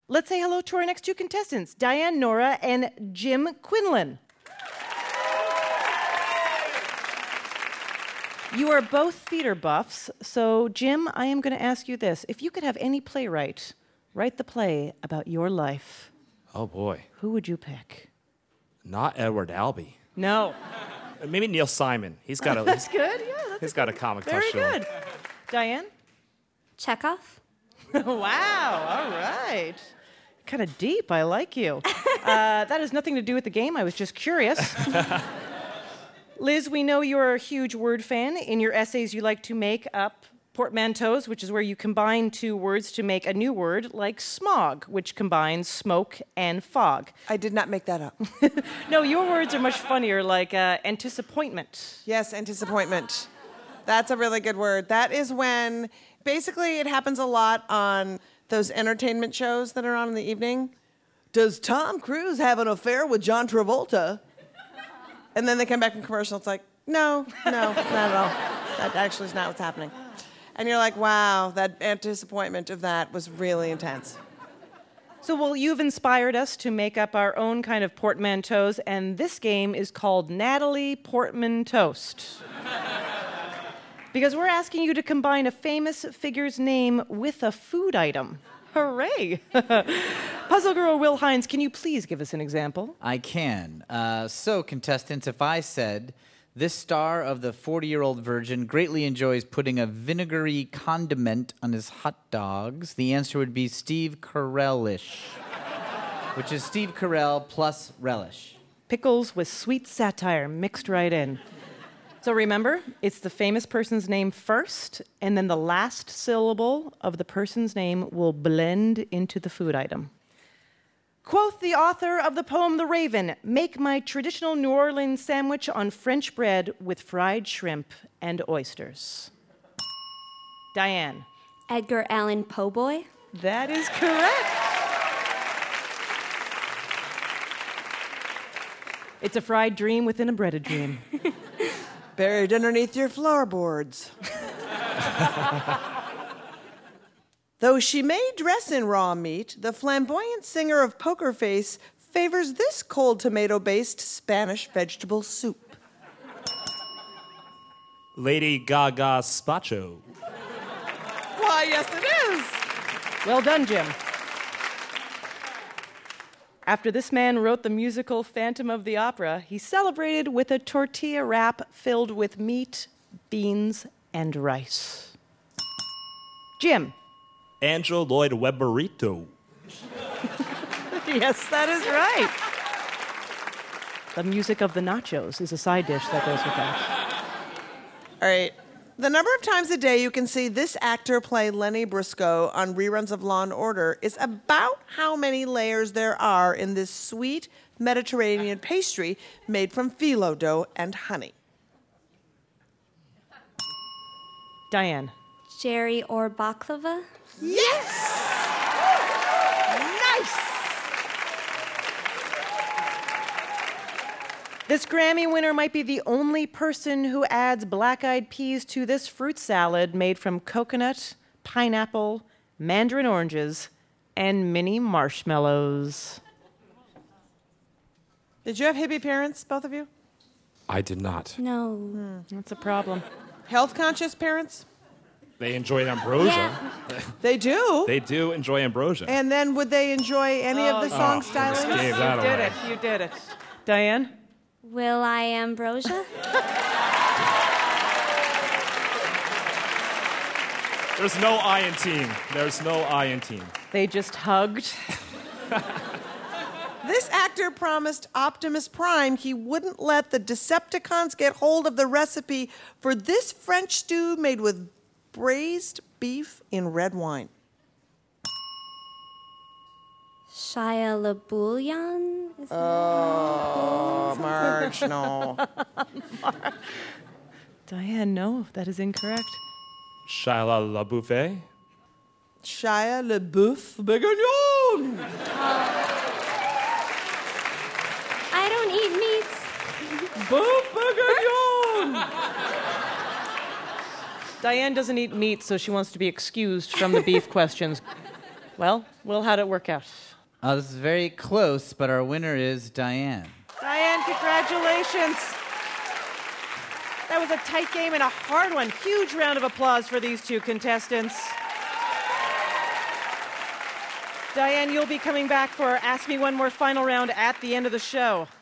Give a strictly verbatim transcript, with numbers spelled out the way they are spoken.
Let's say hello to our next two contestants, Diane Nora and Jim Quinlan. You are both theater buffs, so Jim, I am going to ask you this. If you could have any playwright write the play about your life, oh boy, who would you pick? Not Edward Albee. No. Maybe Neil Simon. He's got a. That's he's, good. Yeah, that's he's a got good, a comic very touch to him. good. Diane? Chekhov. Wow. All right. Kind of deep. I like you. Uh, that has nothing to do with the game. I was just curious. Liz, we know you're a huge word fan. In your essays, you like to make up portmanteaus, which is where you combine two words to make a new word, like smog, which combines smoke and fog. I did not make that up. No, your words are much funnier, like uh, anticippointment. Yes, anticippointment. That's a really good word. That is when, basically, it happens a lot on those entertainment shows that are on in the evening. Does Tom Cruise have an affair with John Travolta? And then they come back from commercial, it's like, no, no, not at all. That actually is not what's happening. And you're like, wow, that anticippointment of that was really intense. So, well, you've inspired us to make up our own kind of portmanteaus, and this game is called Natalie Portman Toast. Because we're asking you to combine a famous figure's name with a food item. Hooray! Puzzle Girl Will Hines, can you please give us an example? I can. Uh, so, contestants, if I said, this star of the forty-year-old virgin greatly enjoys putting a vinegary condiment on his hot dogs, the answer would be Steve Carell-ish, which is Steve Carell plus relish. Pickles with sweet satire mixed right in. So remember, it's the famous person's name first, and then the last syllable of the person's name will blend into the food item. Quoth the author of the poem The Raven, make my traditional New Orleans sandwich on French bread with fried shrimp and oysters. Diane. Edgar Allan Poe Boy. That is correct. It's a fried dream within a breaded dream. Buried underneath your floorboards. Though she may dress in raw meat, the flamboyant singer of Poker Face favors this cold tomato-based Spanish vegetable soup. Lady Gaga Spacho. Why, yes it is. Well done, Jim. After this man wrote the musical Phantom of the Opera, he celebrated with a tortilla wrap filled with meat, beans, and rice. Jim. Andrew Lloyd Webberito. Yes, that is right. The music of the nachos is a side dish that goes with that. All right. The number of times a day you can see this actor play Lenny Briscoe on reruns of Law and Order is about how many layers there are in this sweet Mediterranean pastry made from phyllo dough and honey. Diane. Jerry or baklava. Yes! Nice! This Grammy winner might be the only person who adds black-eyed peas to this fruit salad made from coconut, pineapple, mandarin oranges, and mini marshmallows. Did you have hippie parents, both of you? I did not. No. Hmm. That's a problem. Health-conscious parents? They enjoy ambrosia. Yeah. They do. They do enjoy ambrosia. And then would they enjoy any of the song Oh, stylings? just gave that You did away. it. You did it. Diane? Will I Ambrosia? There's no I in team. There's no I in team. They just hugged. This actor promised Optimus Prime he wouldn't let the Decepticons get hold of the recipe for this French stew made with braised beef in red wine. Shia LaBeouf? Is that Oh, Marge, no. Diane, no, that is incorrect. Shia LaBeouf. Shia LaBeouf Bourguignon. I don't eat meats. Beef Bourguignon. Diane doesn't eat meat, so she wants to be excused from the beef questions. Well, Will, how'd it work out? Uh, this is very close, but our winner is Diane. Diane, congratulations. That was a tight game and a hard one. Huge round of applause for these two contestants. Diane, you'll be coming back for Ask Me One More final round at the end of the show.